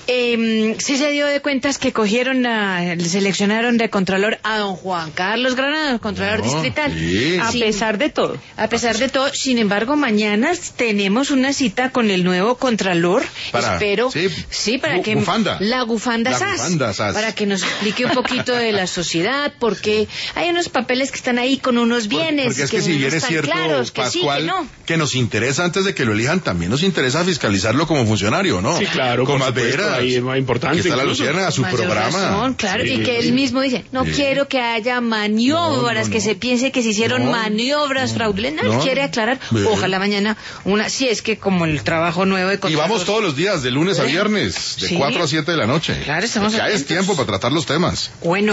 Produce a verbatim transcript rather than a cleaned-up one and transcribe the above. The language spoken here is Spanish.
Eh, sí se dio de cuentas que cogieron, a, seleccionaron de Contralor a don Juan Carlos Granados, Contralor No, Distrital. sí. A Sí. pesar de todo. A pesar de todo, sin embargo, mañana tenemos una cita con el nuevo Contralor. Para- Espero, sí, sí, para bu- que bufanda. la bufanda La S A S, bufanda S A S. para que nos explique un poquito de la sociedad, porque hay unos papeles que están ahí con unos bienes Porque es que, si no bien es están cierto, claros, que sí, Pascual, que no. que nos interesa antes de que lo elijan, también nos interesa fiscalizarlo como funcionario, ¿no? Sí, claro, Con por más supuesto, veras. ahí es más importante Aquí está la incluso. Luciérnaga, su Mayor programa. razón, claro, Sí. y que él mismo dice, no Sí. quiero que haya maniobras, No, no, que no. se piense que se hicieron No, maniobras fraudulentas. no. Quiere aclarar, Bien. ojalá mañana una, si es que como el trabajo nuevo de Y Contralor- vamos todos los días, de lunes a viernes, de Sí. cuatro a siete de la noche. Claro, estamos Ya es atentos. tiempo para tratar los temas. Bueno.